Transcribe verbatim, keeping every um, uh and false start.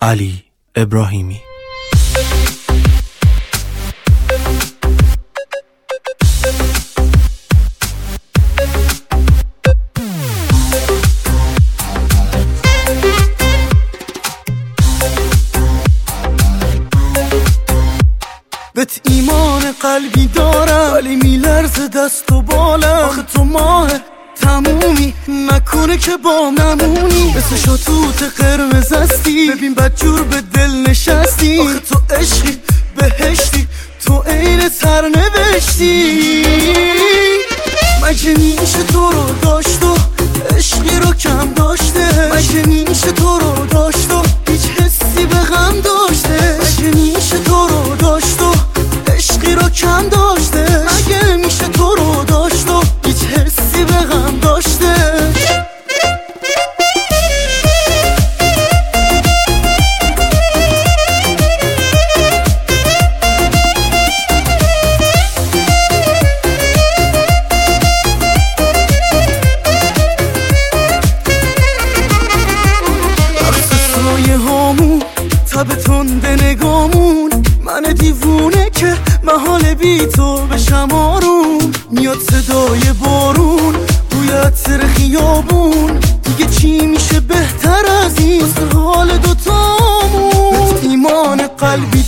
علی ابراهیمی. بهت ایمان قلبی دارم ولی میلرزه دست و بالم. آخه تو ماه تمومی نکنه که با نمونی، مثل شاتوت قرمز هستی، ببین بدجور به دل نشستی. آخه تو عشقی بهشتی، تو عین سرنوشتی. مگه میشه تو رو داشت و عشقی رو کم داشته؟ مگه میشه تو رو داشت و هیچ حسی به غم داشته؟ مگه میشه تو رو داشت و عشقی رو کم داشته؟ مگه میشه تو رو داشت و هیچ حسی به غم داشته؟ تب تند نگامون، من دیوونه که محال بی تو بشم آروم. میاد صدای بارون، بوی عطر خیابون، دیگه چی میشه بهتر از این واسه حال دوتامون؟ ایمان قلبی